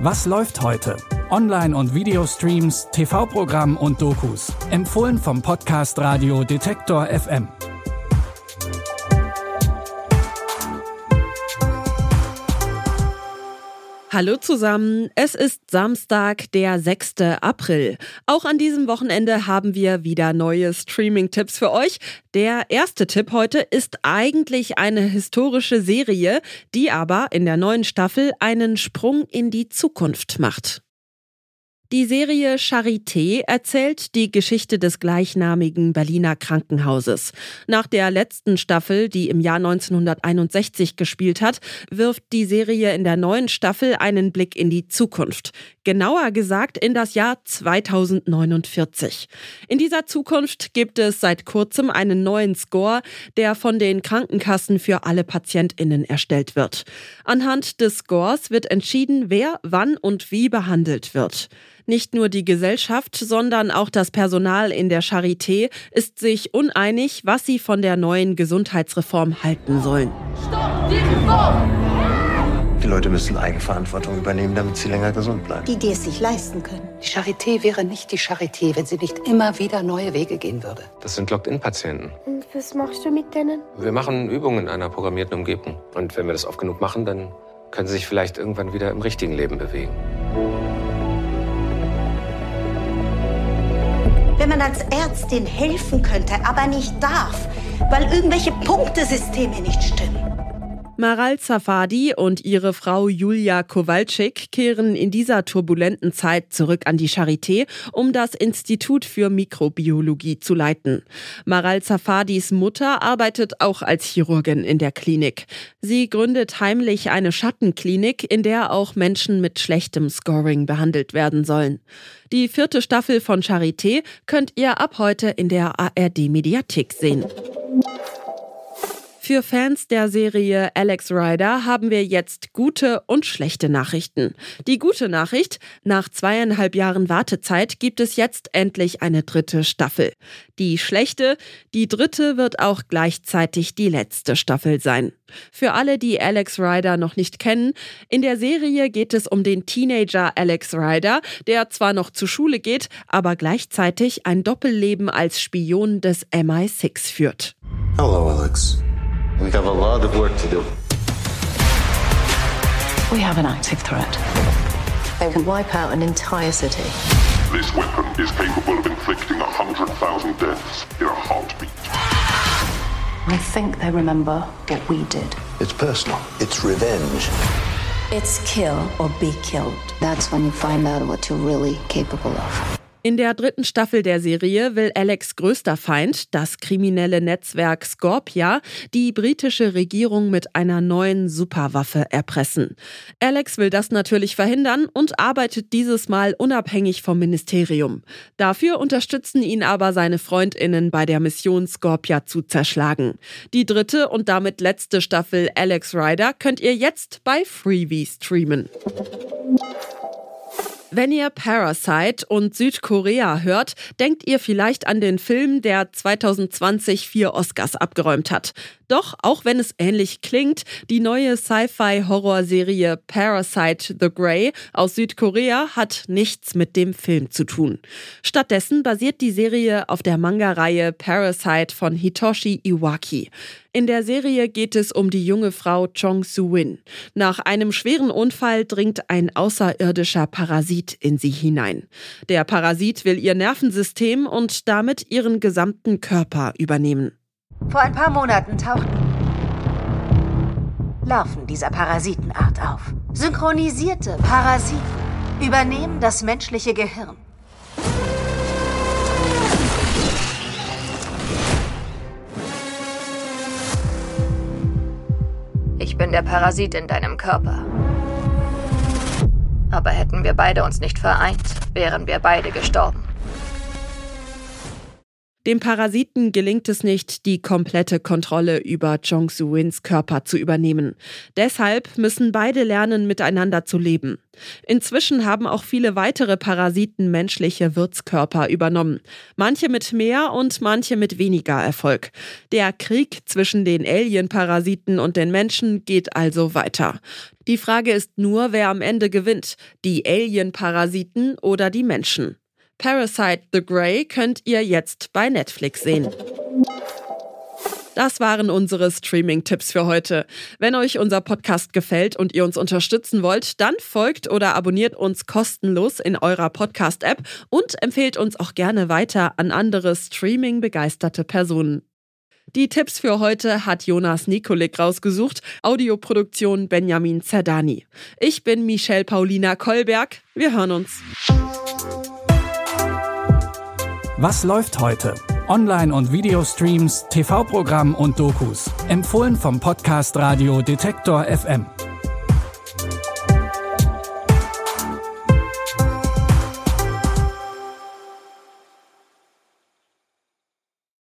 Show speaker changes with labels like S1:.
S1: Was läuft heute? Online- und Videostreams, TV-Programm und Dokus. Empfohlen vom Podcast Radio Detektor FM.
S2: Hallo zusammen, es ist Samstag, der 6. April. Auch an diesem Wochenende haben wir wieder neue Streaming-Tipps für euch. Der erste Tipp heute ist eigentlich eine historische Serie, die aber in der neuen Staffel einen Sprung in die Zukunft macht. Die Serie Charité erzählt die Geschichte des gleichnamigen Berliner Krankenhauses. Nach der letzten Staffel, die im Jahr 1961 gespielt hat, wirft die Serie in der neuen Staffel einen Blick in die Zukunft. Genauer gesagt in das Jahr 2049. In dieser Zukunft gibt es seit kurzem einen neuen Score, der von den Krankenkassen für alle PatientInnen erstellt wird. Anhand des Scores wird entschieden, wer, wann und wie behandelt wird. Nicht nur die Gesellschaft, sondern auch das Personal in der Charité ist sich uneinig, was sie von der neuen Gesundheitsreform halten sollen.
S3: Stopp, die Reform!
S4: Die Leute müssen Eigenverantwortung übernehmen, damit sie länger gesund bleiben.
S5: Die es sich leisten können.
S6: Die Charité wäre nicht die Charité, wenn sie nicht immer wieder neue Wege gehen würde.
S7: Das sind Locked-in-Patienten.
S8: Und was machst du mit denen?
S7: Wir machen Übungen in einer programmierten Umgebung. Und wenn wir das oft genug machen, dann können sie sich vielleicht irgendwann wieder im richtigen Leben bewegen.
S5: Wenn man als Ärztin helfen könnte, aber nicht darf, weil irgendwelche Punktesysteme nicht stimmen.
S2: Maral Safadi und ihre Frau Julia Kowalczyk kehren in dieser turbulenten Zeit zurück an die Charité, um das Institut für Mikrobiologie zu leiten. Maral Safadis Mutter arbeitet auch als Chirurgin in der Klinik. Sie gründet heimlich eine Schattenklinik, in der auch Menschen mit schlechtem Scoring behandelt werden sollen. Die 4. Staffel von Charité könnt ihr ab heute in der ARD-Mediathek sehen. Für Fans der Serie Alex Rider haben wir jetzt gute und schlechte Nachrichten. Die gute Nachricht: Nach 2,5 Jahren Wartezeit gibt es jetzt endlich eine 3. Staffel. Die schlechte: Die 3. wird auch gleichzeitig die letzte Staffel sein. Für alle, die Alex Rider noch nicht kennen, in der Serie geht es um den Teenager Alex Rider, der zwar noch zur Schule geht, aber gleichzeitig ein Doppelleben als Spion des MI6 führt.
S4: Hello, Alex. We have a lot of work to do.
S6: We have an active threat. They can wipe out an entire city.
S9: This weapon is capable of inflicting 100,000 deaths in a heartbeat.
S6: I think they remember what we did.
S4: It's personal. It's revenge.
S5: It's kill or be killed. That's when you find out what you're really capable of.
S2: In der 3. Staffel der Serie will Alex' größter Feind, das kriminelle Netzwerk Scorpia, die britische Regierung mit einer neuen Superwaffe erpressen. Alex will das natürlich verhindern und arbeitet dieses Mal unabhängig vom Ministerium. Dafür unterstützen ihn aber seine FreundInnen bei der Mission, Scorpia zu zerschlagen. Die 3. und damit letzte Staffel Alex Rider könnt ihr jetzt bei Freevee streamen. Wenn ihr Parasite und Südkorea hört, denkt ihr vielleicht an den Film, der 2020 4 Oscars abgeräumt hat. Doch, auch wenn es ähnlich klingt, die neue Sci-Fi-Horrorserie Parasite the Grey aus Südkorea hat nichts mit dem Film zu tun. Stattdessen basiert die Serie auf der Manga-Reihe Parasite von Hitoshi Iwaki. In der Serie geht es um die junge Frau Chong Soo-win. Nach einem schweren Unfall dringt ein außerirdischer Parasit in sie hinein. Der Parasit will ihr Nervensystem und damit ihren gesamten Körper übernehmen.
S10: Vor ein paar Monaten tauchten Larven dieser Parasitenart auf. Synchronisierte Parasiten übernehmen das menschliche Gehirn. Ich bin der Parasit in deinem Körper. Aber hätten wir beide uns nicht vereint, wären wir beide gestorben.
S2: Dem Parasiten gelingt es nicht, die komplette Kontrolle über Jong Soo-Wins Körper zu übernehmen. Deshalb müssen beide lernen, miteinander zu leben. Inzwischen haben auch viele weitere Parasiten menschliche Wirtskörper übernommen. Manche mit mehr und manche mit weniger Erfolg. Der Krieg zwischen den Alien-Parasiten und den Menschen geht also weiter. Die Frage ist nur, wer am Ende gewinnt, die Alien-Parasiten oder die Menschen. Parasite the Grey könnt ihr jetzt bei Netflix sehen. Das waren unsere Streaming-Tipps für heute. Wenn euch unser Podcast gefällt und ihr uns unterstützen wollt, dann folgt oder abonniert uns kostenlos in eurer Podcast-App und empfehlt uns auch gerne weiter an andere Streaming-begeisterte Personen. Die Tipps für heute hat Jonas Nikolik rausgesucht, Audioproduktion Benjamin Zerdani. Ich bin Michelle Paulina Kolberg, wir hören uns.
S1: Was läuft heute? Online- und Videostreams, TV-Programm und Dokus. Empfohlen vom Podcast Radio Detektor FM.